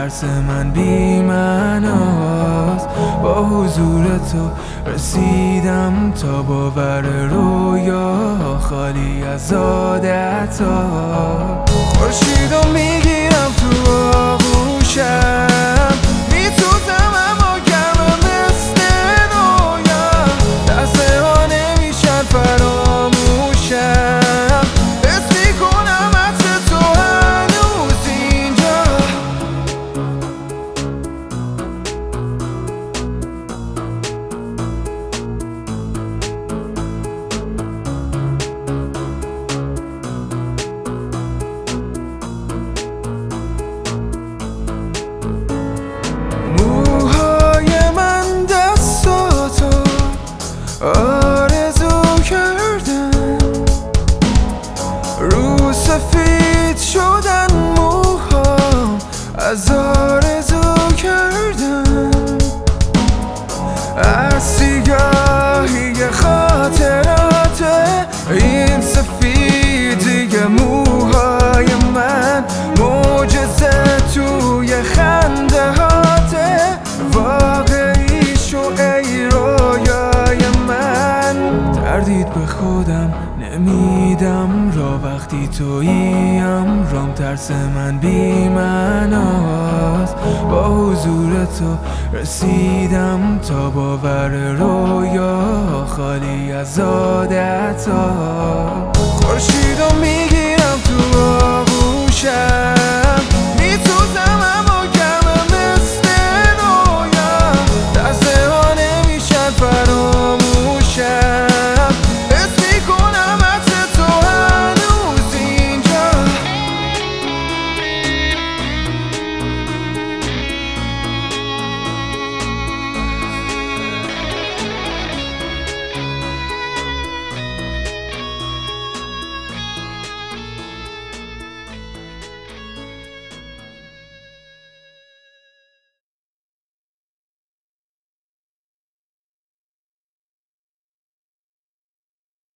ترس من بی معناست. با حضور تو رسیدم تا باور رویا خالی از عادت‌ها. خورشیدو میگیرم تو آغوشم، میسوزم اما گرمم مثل نویم. لحظه ها نمیشن فراموشم، حس میکنم عطر تو هنوز اینجا. آرزو کردن رو سفید شدن موهام، از آرزو کردن از سیاهی خاطرات این سفیدی موهای من. معجزه توی خنده هاته، واقعی شو ای رویای من. تردید به خودم نمیدم را وقتی توییم رام. ترس من بی معناست، با حضور تو رسیدم تا باور رویا خالی از عادت‌ها. خورشیدو میگیرم تو آغوشم،